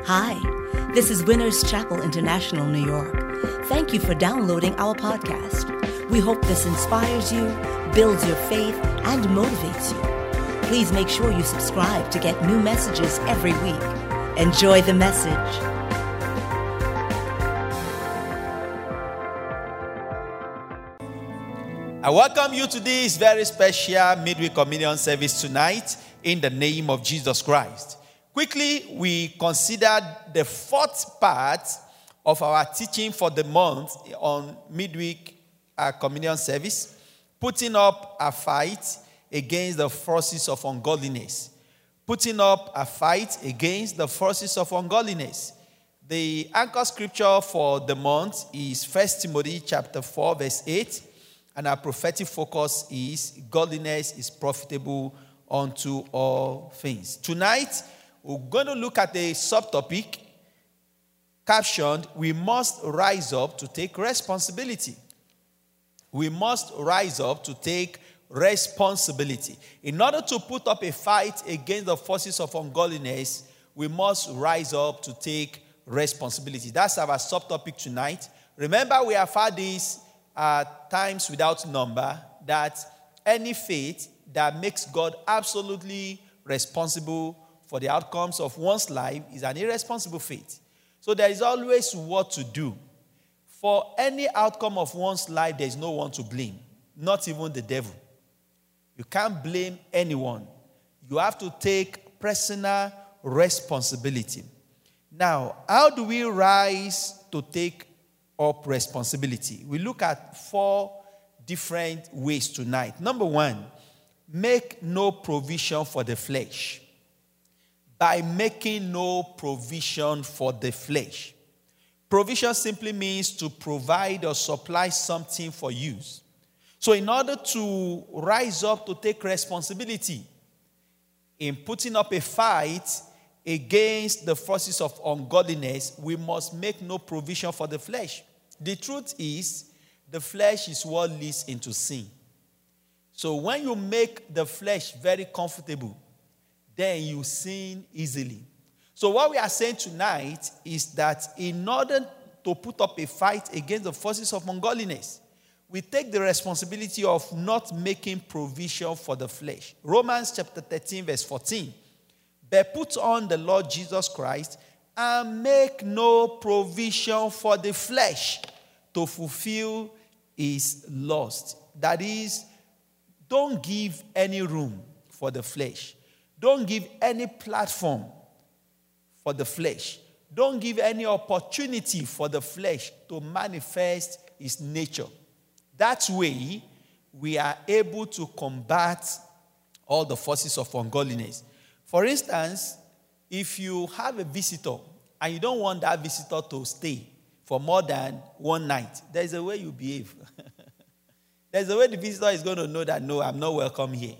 Hi, this is Winners Chapel International, New York. Thank you for downloading our podcast. We hope this inspires you, builds your faith, and motivates you. Please make sure you subscribe to get new messages every week. Enjoy the message. I welcome you to this very special midweek communion service tonight in the name of Jesus Christ. Quickly, we considered the fourth part of our teaching for the month on midweek communion service, putting up a fight against the forces of ungodliness. Putting up a fight against the forces of ungodliness. The anchor scripture for the month is 1 Timothy chapter 4, verse 8. And our prophetic focus is godliness is profitable unto all things. Tonight, we're going to look at a subtopic captioned, we must rise up to take responsibility. We must rise up to take responsibility. In order to put up a fight against the forces of ungodliness, we must rise up to take responsibility. That's our subtopic tonight. Remember, we have had these times without number that any faith that makes God absolutely responsible for the outcomes of one's life is an irresponsible faith. So there is always what to do. For any outcome of one's life, there is no one to blame, not even the devil. You can't blame anyone. You have to take personal responsibility. Now, how do we rise to take up responsibility? We look at 4 different ways tonight. Number 1, make no provision for the flesh. By making no provision for the flesh. Provision simply means to provide or supply something for use. So in order to rise up to take responsibility in putting up a fight against the forces of ungodliness, we must make no provision for the flesh. The truth is, the flesh is what leads into sin. So when you make the flesh very comfortable, then you sin easily. So what we are saying tonight is that in order to put up a fight against the forces of ungodliness, we take the responsibility of not making provision for the flesh. Romans chapter 13 verse 14. But put on the Lord Jesus Christ and make no provision for the flesh to fulfill his lust. That is, don't give any room for the flesh. Don't give any platform for the flesh. Don't give any opportunity for the flesh to manifest its nature. That way, we are able to combat all the forces of ungodliness. For instance, if you have a visitor and you don't want that visitor to stay for more than one night, there's a way you behave. There's a way the visitor is going to know that, no, I'm not welcome here.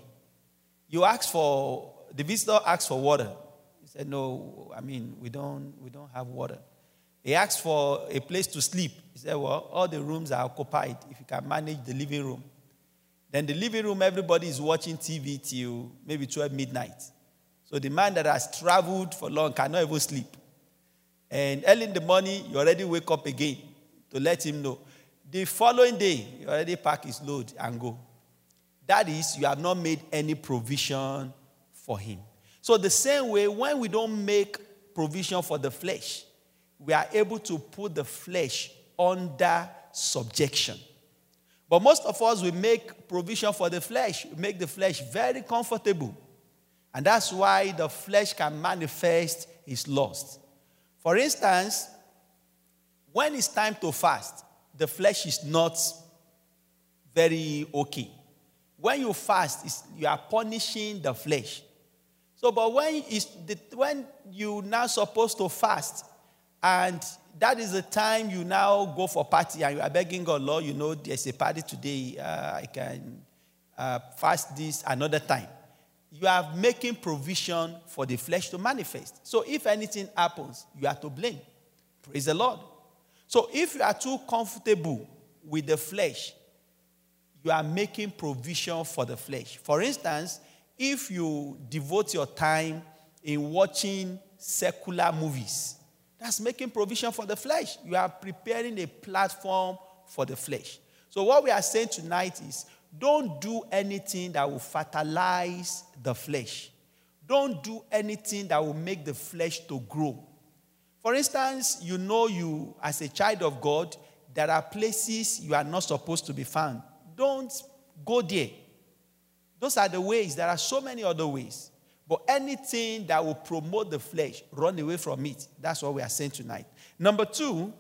The visitor asked for water. He said, no, we don't have water. He asked for a place to sleep. He said, well, all the rooms are occupied. If you can manage the living room. Then the living room, everybody is watching TV till maybe 12 midnight. So the man that has traveled for long cannot even sleep. And early in the morning, you already wake up again to let him know. The following day, you already pack his load and go. That is, you have not made any provision for him. So the same way, when we don't make provision for the flesh, we are able to put the flesh under subjection. But most of us, we make provision for the flesh. We make the flesh very comfortable. And that's why the flesh can manifest its lust. For instance, when it's time to fast, the flesh is not very okay. When you fast, you are punishing the flesh. So, but when you now supposed to fast, and that is the time you now go for party, and you are begging God, Lord, there's a party today, I can fast this another time. You are making provision for the flesh to manifest. So if anything happens, you are to blame. Praise the Lord. So if you are too comfortable with the flesh, you are making provision for the flesh. For instance, if you devote your time in watching secular movies, That's making provision for the flesh. You are preparing a platform for the flesh. So what we are saying tonight is, don't do anything that will fertilize the flesh. Don't do anything that will make the flesh to grow. For instance, you as a child of God, there are places you are not supposed to be found. Don't go there. Those are the ways. There are so many other ways. But anything that will promote the flesh, run away from it. That's what we are saying tonight. Number 2,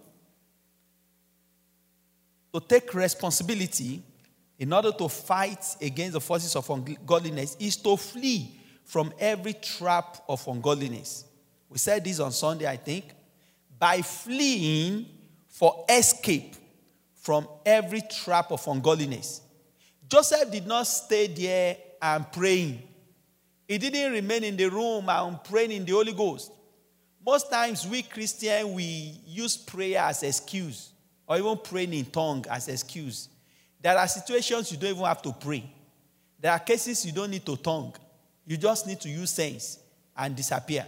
to take responsibility in order to fight against the forces of ungodliness is to flee from every trap of ungodliness. We said this on Sunday, I think. By fleeing for escape from every trap of ungodliness. Joseph did not stay there and praying. He didn't remain in the room and praying in the Holy Ghost. Most times we Christians, we use prayer as excuse, or even praying in tongue as excuse. There are situations you don't even have to pray. There are cases you don't need to tongue. You just need to use sense and disappear.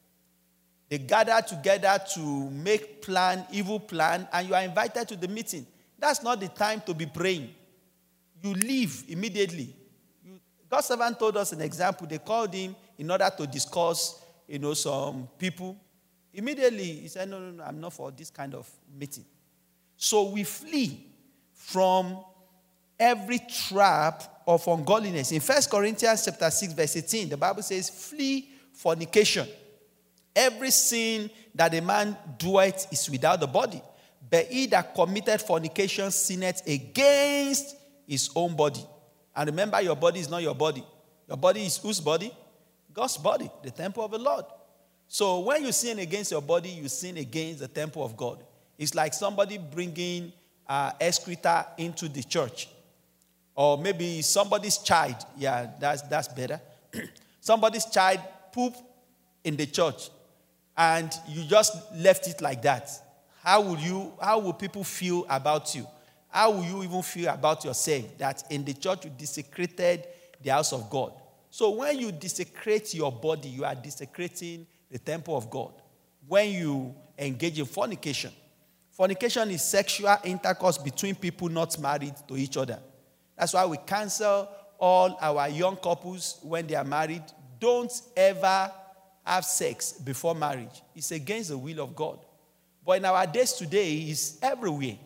They gather together to make evil plan, and you are invited to the meeting. That's not the time to be praying. You leave immediately. God's servant told us an example. They called him in order to discuss, some people. Immediately, he said, no, I'm not for this kind of meeting. So we flee from every trap of ungodliness. In 1 Corinthians chapter 6, verse 18, the Bible says, flee fornication. Every sin that a man doeth is without the body. But he that committed fornication sinneth against his own body. And remember, your body is not your body. Your body is whose body? God's body, the temple of the Lord. So when you sin against your body, you sin against the temple of God. It's like somebody bringing excreta into the church. Or maybe somebody's child. Yeah, that's better. Somebody's child pooped in the church, and you just left it like that. How will people feel about you? How will you even feel about yourself that in the church you desecrated the house of God? So when you desecrate your body, you are desecrating the temple of God. When you engage in fornication. Fornication is sexual intercourse between people not married to each other. That's why we counsel all our young couples when they are married, don't ever have sex before marriage. It's against the will of God. But in our days today, it's everywhere.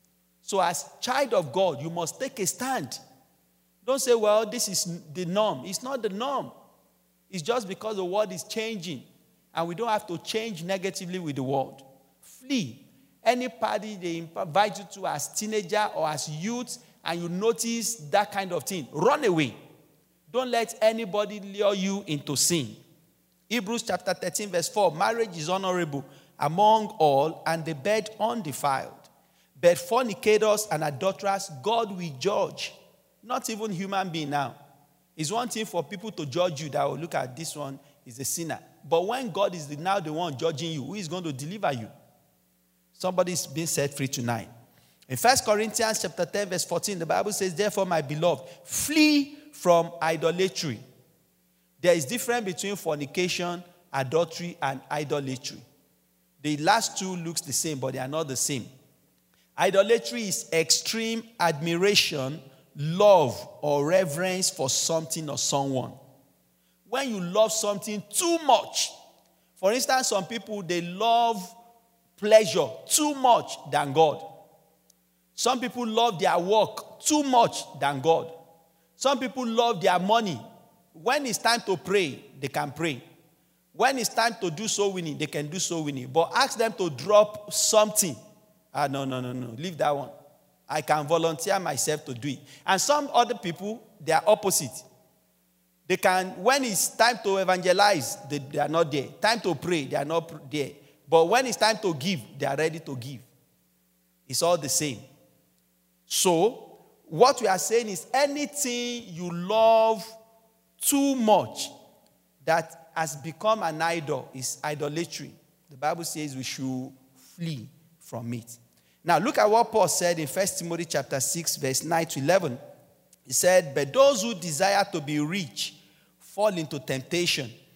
So as child of God, you must take a stand. Don't say, well, this is the norm. It's not the norm. It's just because the world is changing. And we don't have to change negatively with the world. Flee. Any party they invite you to as teenager or as youth, and you notice that kind of thing, run away. Don't let anybody lure you into sin. Hebrews chapter 13 verse 4, marriage is honorable among all, and the bed undefiled. But fornicators and adulterers, God will judge. Not even human being now. It's one thing for people to judge you that will look at this one is a sinner. But when God is now the one judging you, who is going to deliver you? Somebody's being set free tonight. In 1 Corinthians chapter 10 verse 14, the Bible says, therefore, my beloved, flee from idolatry. There is difference between fornication, adultery, and idolatry. The last two looks the same, but they are not the same. Idolatry is extreme admiration, love, or reverence for something or someone. When you love something too much, for instance, some people, they love pleasure too much than God. Some people love their work too much than God. Some people love their money. When it's time to pray, they can pray. When it's time to do soul winning, they can do soul winning. But ask them to drop something. No. Leave that one. I can volunteer myself to do it. And some other people, they are opposite. They can, when it's time to evangelize, they are not there. Time to pray, they are not there. But when it's time to give, they are ready to give. It's all the same. So, what we are saying is anything you love too much that has become an idol is idolatry. The Bible says we should flee from it. Now, look at what Paul said in 1 Timothy chapter 6, verse 9 to 11. He said, but those who desire to be rich fall into temptation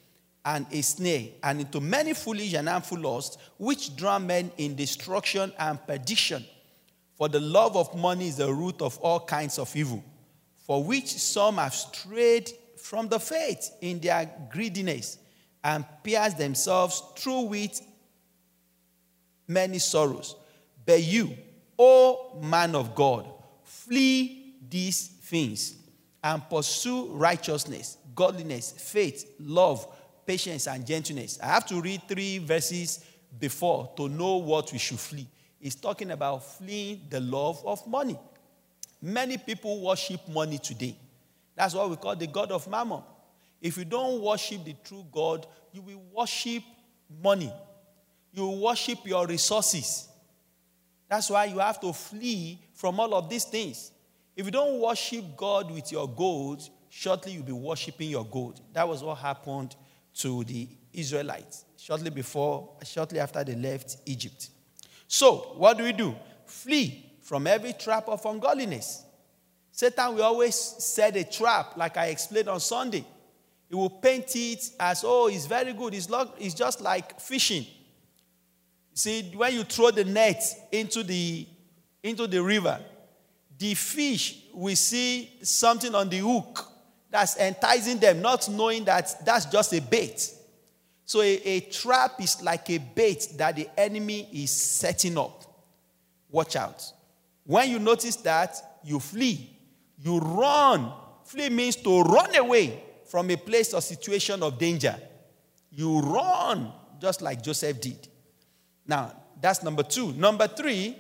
and a snare, and into many foolish and harmful lusts, which drown men in destruction and perdition. For the love of money is the root of all kinds of evil, for which some have strayed from the faith in their greediness, and pierced themselves through with many sorrows. But you, O man of God, flee these things, and pursue righteousness, godliness, faith, love, patience, and gentleness. I have to read 3 verses before to know what we should flee. It's talking about fleeing the love of money. Many people worship money today. That's what we call the god of mammon. If you don't worship the true God, you will worship money. You will worship your resources. That's why you have to flee from all of these things. If you don't worship God with your gold, shortly you'll be worshiping your gold. That was what happened to the Israelites shortly after they left Egypt. So, what do? Flee from every trap of ungodliness. Satan will always set a trap, like I explained on Sunday. He will paint it as, it's very good. It's just like fishing. See, when you throw the net into the river, the fish will see something on the hook that's enticing them, not knowing that that's just a bait. So a trap is like a bait that the enemy is setting up. Watch out. When you notice that, you flee. You run. Flee means to run away from a place or situation of danger. You run, just like Joseph did. Now, that's number 2. Number 3,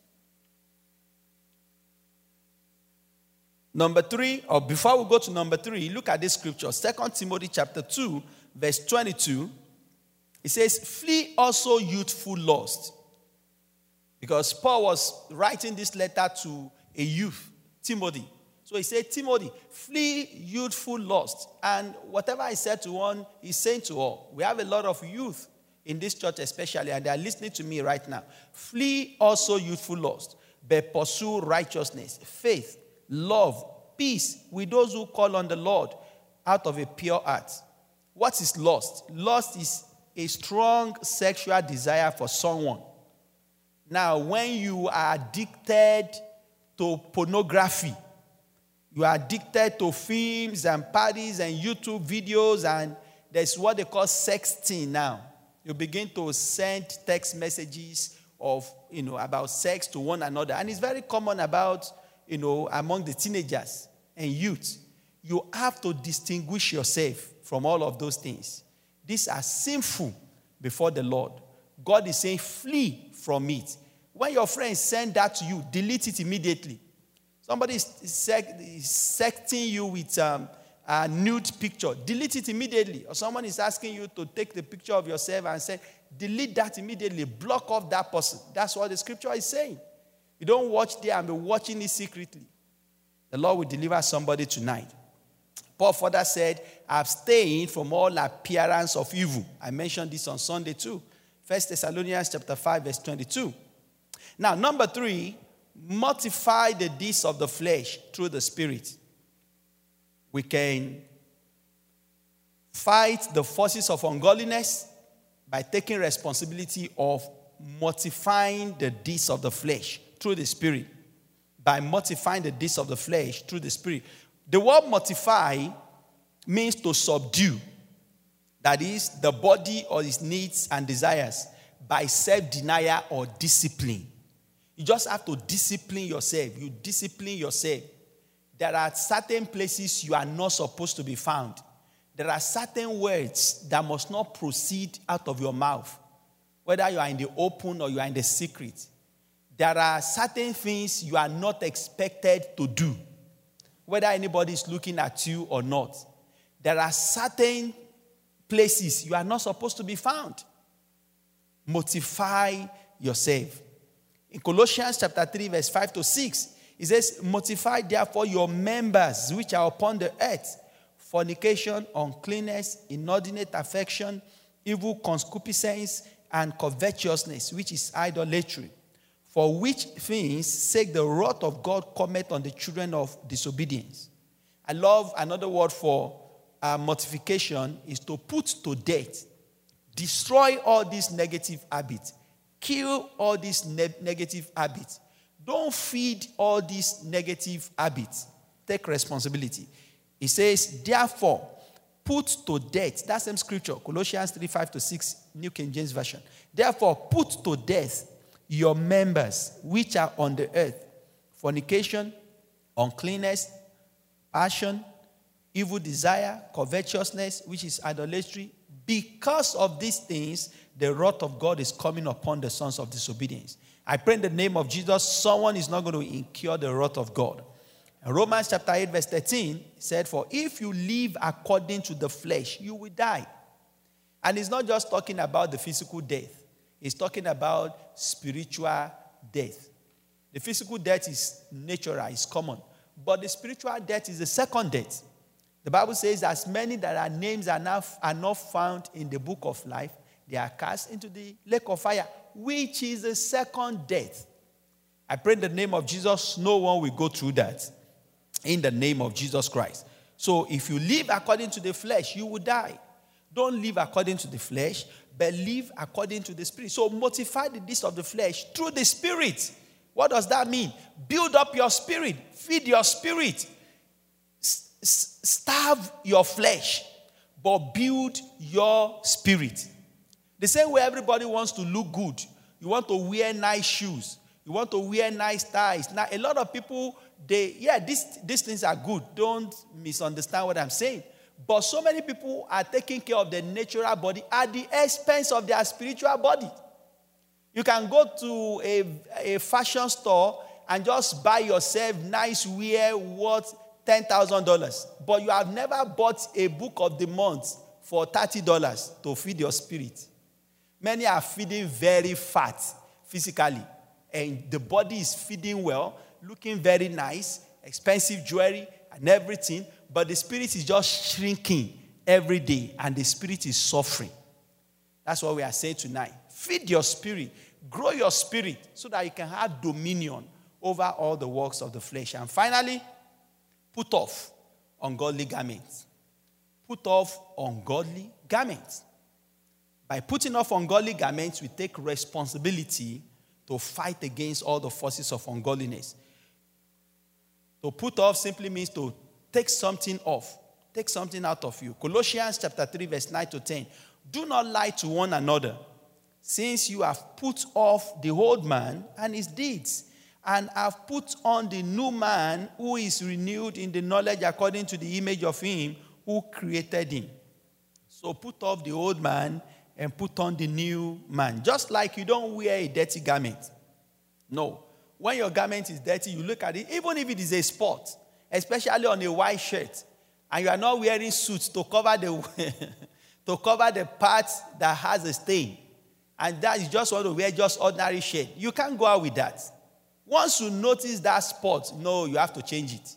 or before we go to number 3, look at this scripture. 2 Timothy chapter 2, verse 22. It says, flee also youthful lust. Because Paul was writing this letter to a youth, Timothy. So he said, Timothy, flee youthful lust. And whatever I said to one, he's saying to all. We have a lot of youth in this church especially, and they are listening to me right now. Flee also youthful lust, but pursue righteousness, faith, love, peace with those who call on the Lord out of a pure heart. What is lust? Lust is a strong sexual desire for someone. Now, when you are addicted to pornography, you are addicted to films and parties and YouTube videos, and there's what they call sexting now. You begin to send text messages about sex to one another. And it's very common among the teenagers and youth. You have to distinguish yourself from all of those things. These are sinful before the Lord. God is saying, flee from it. When your friends send that to you, delete it immediately. Somebody is sexting you with a nude picture, delete it immediately. Or someone is asking you to take the picture of yourself and say, delete that immediately, block off that person. That's what the scripture is saying. You don't watch there and be watching it secretly. The Lord will deliver somebody tonight. Paul further said, abstain from all appearance of evil. I mentioned this on Sunday too. 1 Thessalonians chapter 5, verse 22. Now, number 3, mortify the deeds of the flesh through the Spirit. We can fight the forces of ungodliness by taking responsibility of mortifying the deeds of the flesh through the Spirit. By mortifying the deeds of the flesh through the Spirit. The word mortify means to subdue. That is, the body or its needs and desires by self-denial or discipline. You just have to discipline yourself. You discipline yourself. There are certain places you are not supposed to be found. There are certain words that must not proceed out of your mouth, whether you are in the open or you are in the secret. There are certain things you are not expected to do, whether anybody is looking at you or not. There are certain places you are not supposed to be found. Mortify yourself. In Colossians chapter 3, verse 5 to 6, it says, mortify therefore your members which are upon the earth, fornication, uncleanness, inordinate affection, evil concupiscence, and covetousness, which is idolatry. For which things sake the wrath of God cometh on the children of disobedience. I love another word for mortification is to put to death, destroy all these negative habits, kill all these negative habits. Don't feed all these negative habits. Take responsibility. It says, therefore, put to death. That same scripture, Colossians 3:5-6, New King James Version. Therefore, put to death your members which are on the earth: fornication, uncleanness, passion, evil desire, covetousness, which is idolatry. Because of these things, the wrath of God is coming upon the sons of disobedience. I pray in the name of Jesus, someone is not going to incur the wrath of God. And Romans chapter 8 verse 13 said, for if you live according to the flesh, you will die. And it's not just talking about the physical death. It's talking about spiritual death. The physical death is natural, it's common. But the spiritual death is the second death. The Bible says, as many that are names are not found in the book of life, they are cast into the lake of fire, which is the second death. I pray in the name of Jesus, no one will go through that. In the name of Jesus Christ. So if you live according to the flesh, you will die. Don't live according to the flesh, but live according to the Spirit. So mortify the deeds of the flesh through the Spirit. What does that mean? Build up your spirit. Feed your spirit. Starve your flesh, but build your spirit. The same way everybody wants to look good. You want to wear nice shoes. You want to wear nice ties. Now, a lot of people, these things are good. Don't misunderstand what I'm saying. But so many people are taking care of their natural body at the expense of their spiritual body. You can go to a fashion store and just buy yourself nice wear worth $10,000. But you have never bought a book of the month for $30 to feed your spirit. Many are feeding very fat physically. And the body is feeding well, looking very nice, expensive jewelry and everything. But the spirit is just shrinking every day. And the spirit is suffering. That's what we are saying tonight. Feed your spirit. Grow your spirit so that you can have dominion over all the works of the flesh. And finally, put off ungodly garments. Put off ungodly garments. By putting off ungodly garments, we take responsibility to fight against all the forces of ungodliness. To put off simply means to take something off. Take something out of you. Colossians chapter 3 verse 9-10. Do not lie to one another, since you have put off the old man and his deeds, and have put on the new man, who is renewed in the knowledge according to the image of him who created him. So put off the old man and put on the new man. Just like you don't wear a dirty garment. No. When your garment is dirty, you look at it, even if it is a spot, especially on a white shirt, and you are not wearing suits to cover the part that has a stain, and that you just want to wear just ordinary shirt, you can't go out with that. Once you notice that spot, no, you have to change it.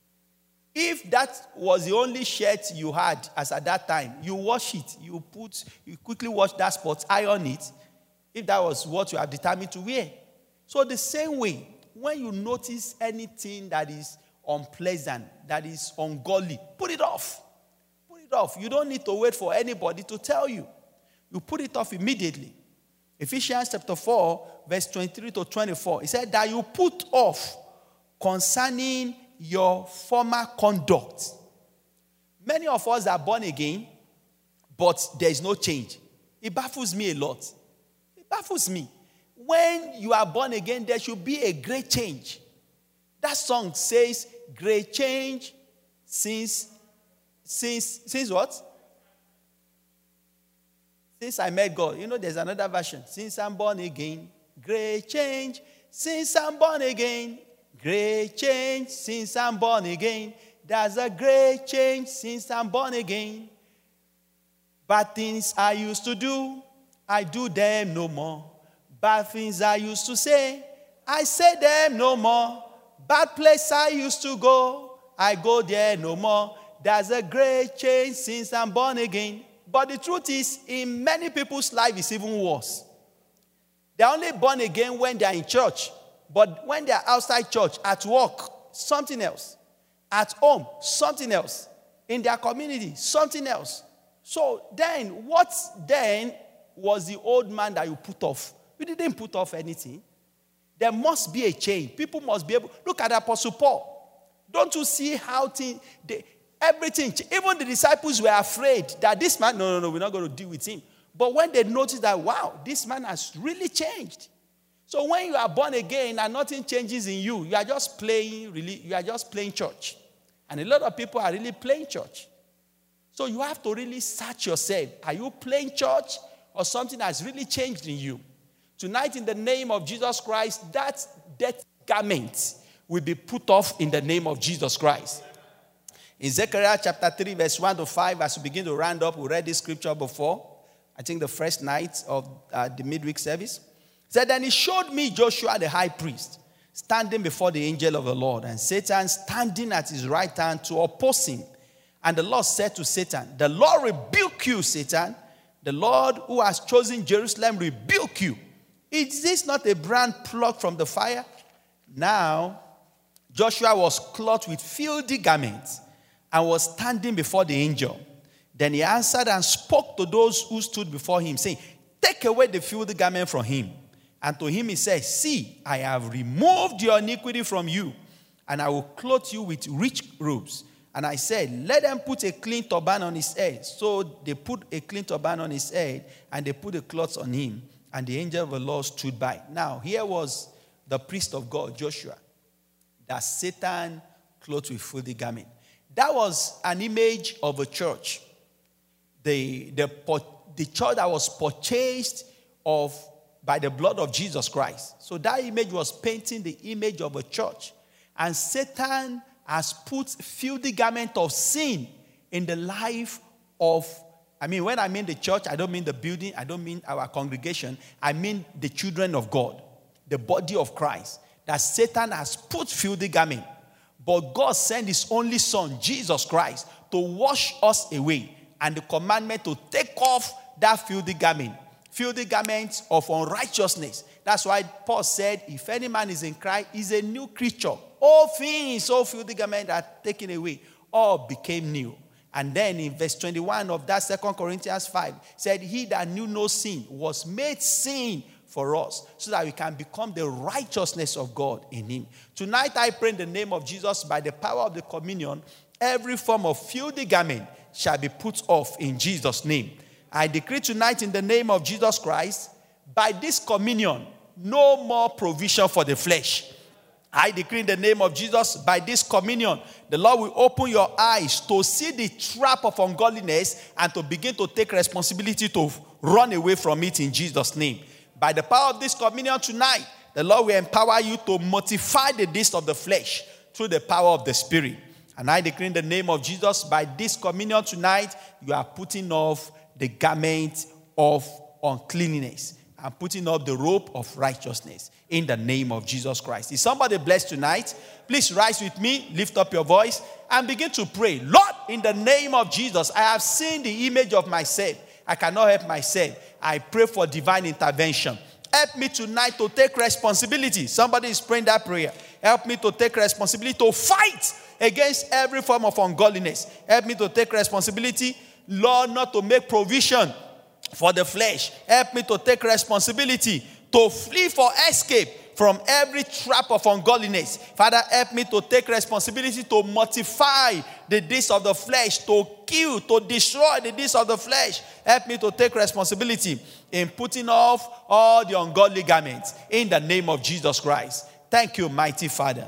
If that was the only shirt you had as at that time, you wash it. You quickly wash that spot, iron it, if that was what you have determined to wear. So the same way, when you notice anything that is unpleasant, that is ungodly, put it off. Put it off. You don't need to wait for anybody to tell you. You put it off immediately. Ephesians chapter 4, verse 23-24. It said that you put off concerning your former conduct. Many of us are born again, but there is no change. It baffles me a lot. It baffles me. When you are born again, there should be a great change. That song says, great change since what? Since I met God. You know, there's another version. Since I'm born again, great change. Since I'm born again, great change. Since I'm born again, there's a great change since I'm born again. Bad things I used to do, I do them no more. Bad things I used to say, I say them no more. Bad place I used to go, I go there no more. There's a great change since I'm born again. But the truth is, in many people's life, it's even worse. They're only born again when they're in church. But when they're outside church, at work, something else. At home, something else. in their community, something else. So then, what then was the old man that you put off? You didn't put off anything. There must be a change. People must be able. Look at Apostle Paul. Don't you see how everything, even the disciples were afraid that this man, no, we're not going to deal with him. But when they noticed that, wow, this man has really changed. So when you are born again and nothing changes in you, you are just playing church. And a lot of people are really playing church. So you have to really search yourself. Are you playing church or something has really changed in you? Tonight, in the name of Jesus Christ, that death garment will be put off in the name of Jesus Christ. In Zechariah chapter 3, verse 1 to 5, as we begin to round up, we read this scripture before. I think the first night of the midweek service. It said, then he showed me Joshua the high priest standing before the angel of the Lord, and Satan standing at his right hand to oppose him. And the Lord said to Satan, the Lord rebuke you, Satan. The Lord who has chosen Jerusalem rebuke you. Is this not a brand plucked from the fire? Now, Joshua was clothed with filthy garments and was standing before the angel. Then he answered and spoke to those who stood before him, saying, take away the filthy garment from him. And to him he said, see, I have removed your iniquity from you, and I will clothe you with rich robes. And I said, let them put a clean turban on his head. So they put a clean turban on his head, and they put the cloths on him. And the angel of the Lord stood by. Now, here was the priest of God, Joshua, that Satan clothed with filthy garment. That was an image of a church. The church that was purchased by the blood of Jesus Christ. So that image was painting the image of a church. And Satan has put filthy garment of sin in the life of, when I mean the church, I don't mean the building, I don't mean our congregation, I mean the children of God, the body of Christ, that Satan has put filthy garment. But God sent his only son, Jesus Christ, to wash us away. And the commandment to take off that filthy garment of unrighteousness. That's why Paul said, if any man is in Christ, he's a new creature. All things, all filthy garments are taken away. All became new. And then in verse 21 of that 2 Corinthians 5, said, he that knew no sin was made sin for us, so that we can become the righteousness of God in him. Tonight I pray in the name of Jesus, by the power of the communion, every form of filthy garment shall be put off in Jesus' name. I decree tonight in the name of Jesus Christ, by this communion, no more provision for the flesh. I decree in the name of Jesus, by this communion, the Lord will open your eyes to see the trap of ungodliness and to begin to take responsibility to run away from it in Jesus' name. By the power of this communion tonight, the Lord will empower you to mortify the deeds of the flesh through the power of the Spirit. And I decree in the name of Jesus, by this communion tonight, you are putting off the garment of uncleanness and putting up the robe of righteousness in the name of Jesus Christ. Is somebody blessed tonight? Please rise with me, lift up your voice, and begin to pray. Lord, in the name of Jesus, I have seen the image of myself. I cannot help myself. I pray for divine intervention. Help me tonight to take responsibility. Somebody is praying that prayer. Help me to take responsibility to fight against every form of ungodliness. Help me to take responsibility, Lord, not to make provision for the flesh. Help me to take responsibility to flee for escape from every trap of ungodliness. Father, help me to take responsibility to mortify the deeds of the flesh, to kill, to destroy the deeds of the flesh. Help me to take responsibility in putting off all the ungodly garments in the name of Jesus Christ. Thank you, mighty Father.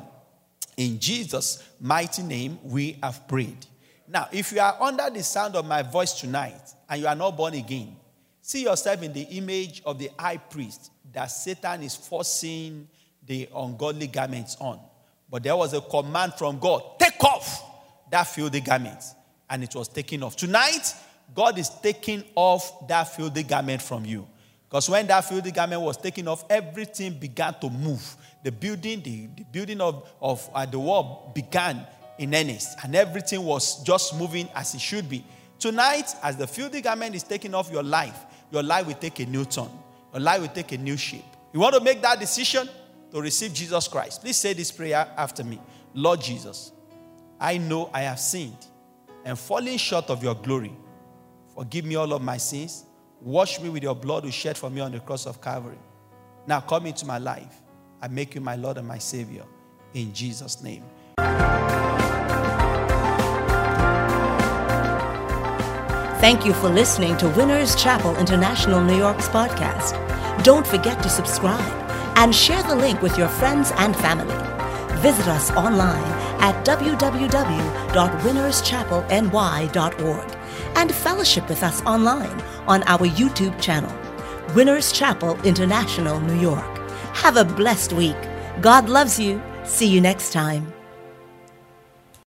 In Jesus' mighty name, we have prayed. Now, if you are under the sound of my voice tonight and you are not born again, see yourself in the image of the high priest that Satan is forcing the ungodly garments on. But there was a command from God, take off that filthy garment. And it was taken off. Tonight, God is taking off that filthy garment from you. Because when that filthy garment was taken off, everything began to move. The building of the wall began in earnest. And everything was just moving as it should be. Tonight, as the filthy garment is taken off your life will take a new turn. Your life will take a new shape. You want to make that decision to receive Jesus Christ. Please say this prayer after me. Lord Jesus, I know I have sinned and falling short of your glory. Forgive me all of my sins. Wash me with your blood you shed for me on the cross of Calvary. Now come into my life. I make you my Lord and my Savior. In Jesus' name. Thank you for listening to Winners Chapel International New York's podcast. Don't forget to subscribe and share the link with your friends and family. Visit us online at www.winnerschapelny.org and fellowship with us online on our YouTube channel, Winners Chapel International New York. Have a blessed week. God loves you. See you next time.